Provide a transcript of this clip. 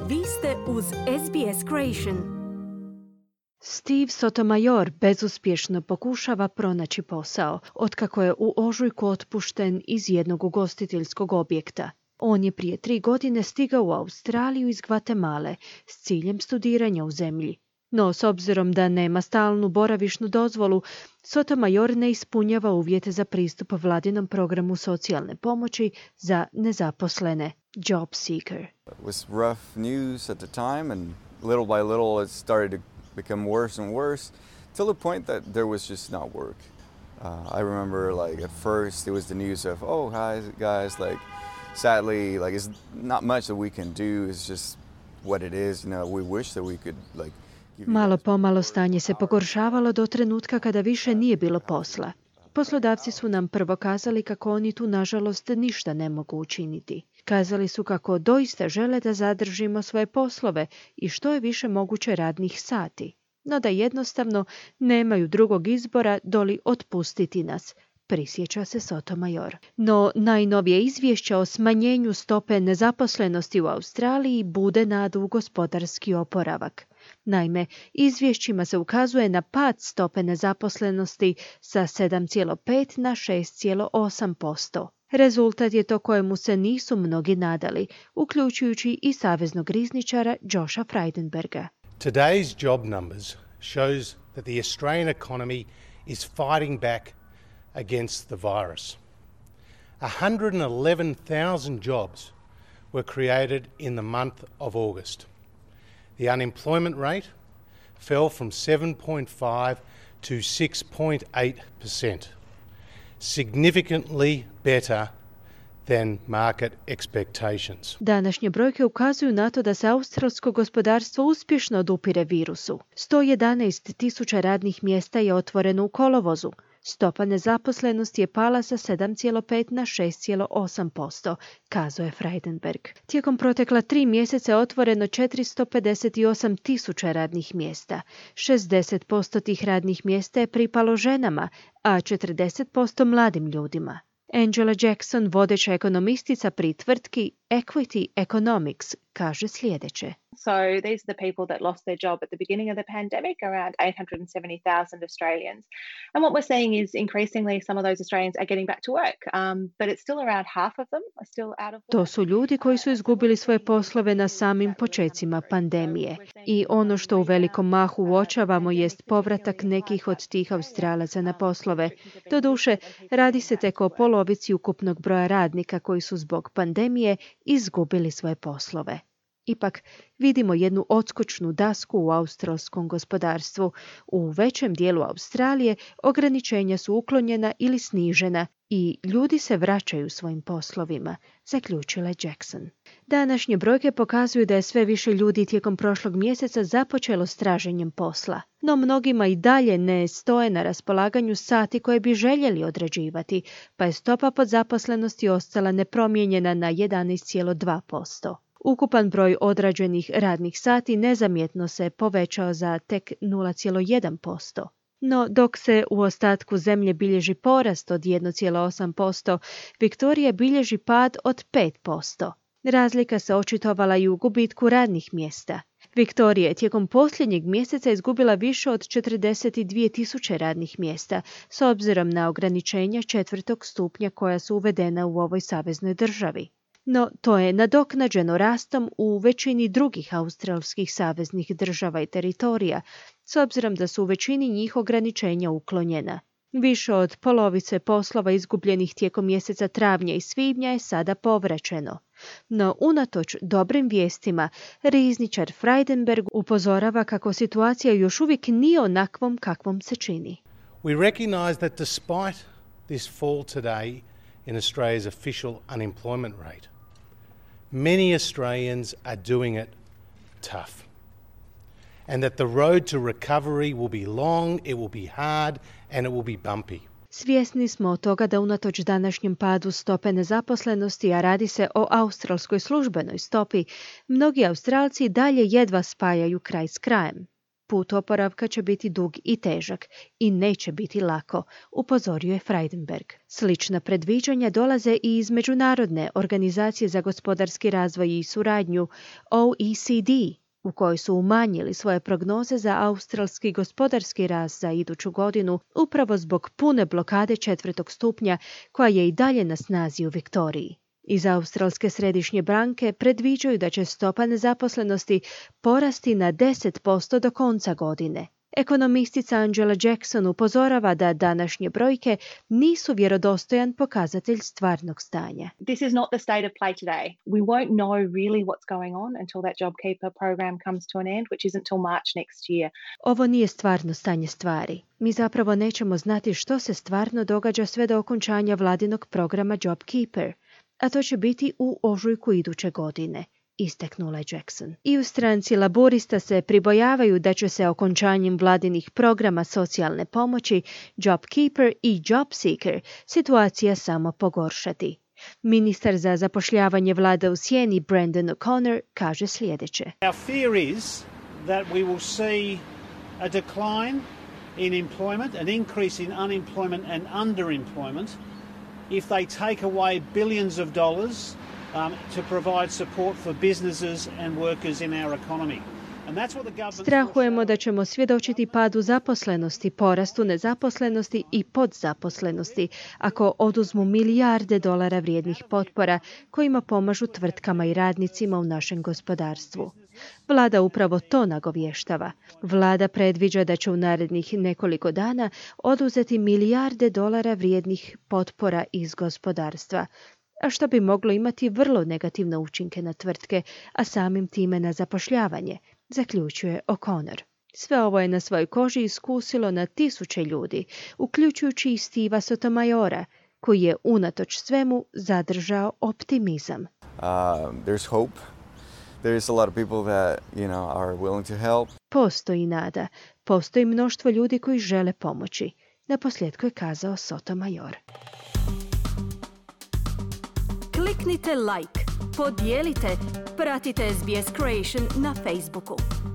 Vi ste uz SBS Creation. Steve Sotomayor bezuspješno pokušava pronaći posao, otkako je u ožujku otpušten iz jednog ugostiteljskog objekta. On je prije 3 godine stigao u Australiju iz Gvatemale s ciljem studiranja u zemlji. No, s obzirom da nema stalnu boravišnu dozvolu, Sotomayor ne ispunjava uvjete za pristup vladinom programu socijalne pomoći za nezaposlene, Job Seeker. It was rough news at the time, and little by little it started to become worse and worse, till the point that there was just not work. I remember, like, at first it was the news of, oh, hi guys, like, sadly, like, it's not much that we can do, it's just what it is, we wish that we could, like, Malo pomalo stanje se pogoršavalo do trenutka kada više nije bilo posla. Poslodavci su nam prvo kazali kako oni tu nažalost ništa ne mogu učiniti. Kazali su kako doista žele da zadržimo svoje poslove i što je više moguće radnih sati, no da jednostavno nemaju drugog izbora doli otpustiti nas, prisjeća se Sotomayor. No najnovije izvješće o smanjenju stope nezaposlenosti u Australiji bude nadu u gospodarski oporavak. Naime, izvješćima se ukazuje na pad stope nezaposlenosti sa 7,5 na 6,8%. Rezultat je to kojemu se nisu mnogi nadali, uključujući i saveznog rizničara Josha Frydenberga. Today's job numbers shows that the Australian economy is fighting back against the virus. 111,000 jobs were created in the month of August. The unemployment rate fell from 7.5 to 6.8%, significantly better than market expectations. Današnje brojke ukazuju na to da se australsko gospodarstvo uspješno odupire virusu. 111,000 radnih mjesta je otvoreno u kolovozu. Stopa nezaposlenosti je pala sa 7,5 na 6,8%, kazao je Frydenberg. Tijekom protekla 3 mjeseca je otvoreno 458,000 radnih mjesta. 60% tih radnih mjesta je pripalo ženama, a 40% mladim ljudima. Angela Jackson, vodeća ekonomistica pri tvrtki Equity Economics, kaže sljedeće. So these are the people that lost their job at the beginning of the pandemic, around 870,000 Australians. And what we're seeing is increasingly some of those Australians are getting back to work, but it's still around half of them are still out of work. To su ljudi koji su izgubili svoje poslove na samim počecima pandemije. I ono što u velikom mahu uočavamo jest povratak nekih od tih Australaca na poslove. Doduše, radi se tek o polovici ukupnog broja radnika koji su zbog pandemije izgubili svoje poslove. Ipak vidimo jednu odskočnu dasku u australskom gospodarstvu. U većem dijelu Australije ograničenja su uklonjena ili snižena i ljudi se vraćaju svojim poslovima, zaključila je Jackson. Današnje brojke pokazuju da je sve više ljudi tijekom prošlog mjeseca započelo s traženjem posla. No mnogima i dalje ne stoje na raspolaganju sati koje bi željeli odrađivati, pa je stopa podzaposlenosti ostala nepromijenjena na 11,2%. Ukupan broj odrađenih radnih sati nezamjetno se povećao za tek 0,1%. No dok se u ostatku zemlje bilježi porast od 1,8%, Viktorija bilježi pad od 5%. Razlika se očitovala i u gubitku radnih mjesta. Viktorija je tijekom posljednjeg mjeseca izgubila više od 42,000 radnih mjesta, s obzirom na ograničenja 4. stupnja koja su uvedena u ovoj saveznoj državi. No to je nadoknađeno rastom u većini drugih australskih saveznih država i teritorija, s obzirom da su u većini njih ograničenja uklonjena. Više od polovice poslova izgubljenih tijekom mjeseca travnja i svibnja je sada povraćeno. No unatoč dobrim vijestima, rizničar Frydenberg upozorava kako situacija još uvijek nije onakvom kakvom se čini. We recognize that despite this fall today in Australia's official unemployment rate, many Australians are doing it tough. And that the road to recovery will be long, it will be hard, and it will be bumpy. Svjesni smo od toga da unatoč današnjem padu stope nezaposlenosti, a radi se o australskoj službenoj stopi, mnogi Australci dalje jedva spajaju kraj s krajem. put oporavka će biti dug i težak i neće biti lako, upozorio je Frydenberg. Slična predviđanja dolaze i iz Međunarodne organizacije za gospodarski razvoj i suradnju OECD, u kojoj su umanjili svoje prognoze za australski gospodarski rast za iduću godinu upravo zbog pune blokade 4. stupnja koja je i dalje na snazi u Viktoriji. Iz Australske središnje banke predviđaju da će stopa nezaposlenosti porasti na 10% do konca godine. Ekonomistica Angela Jackson upozorava da današnje brojke nisu vjerodostojan pokazatelj stvarnog stanja. This is not the state of play today. We won't know really what's going on until that JobKeeper program comes to an end, which isn't till March next year. Ovo nije stvarno stanje stvari. Mi zapravo nećemo znati što se stvarno događa sve do okončanja vladinog programa JobKeeper, a to će biti u ožujku iduće godine, istaknula je Jackson. I u stranci Laburista se pribojavaju da će se okončanjem vladinih programa socijalne pomoći JobKeeper i JobSeeker situacija samo pogoršati. Ministar za zapošljavanje vlade u sjeni Brendan O'Connor kaže sljedeće. Our fear is that we will see a decline in employment, an increase in unemployment and underemployment if they take away billions of dollars to provide support for businesses and workers in our economy. Strahujemo da ćemo svjedočiti padu zaposlenosti, porastu nezaposlenosti i podzaposlenosti ako oduzmu milijarde dolara vrijednih potpora kojima pomažu tvrtkama i radnicima u našem gospodarstvu. Vlada upravo to nagovještava. Vlada predviđa da će u narednih nekoliko dana oduzeti milijarde dolara vrijednih potpora iz gospodarstva, a što bi moglo imati vrlo negativne učinke na tvrtke, a samim time na zapošljavanje, zaključuje O'Connor. Sve ovo je na svojoj koži iskusilo na tisuće ljudi, uključujući i Steva Sotomayora, koji je unatoč svemu zadržao optimizam. There's hope. There is a lot of people that, are willing to help. Postoji nada. Postoji mnoštvo ljudi koji žele pomoći. Naposljetku je kazao Sotomayor. Kliknite like, podijelite, pratite SBS Creation na Facebooku.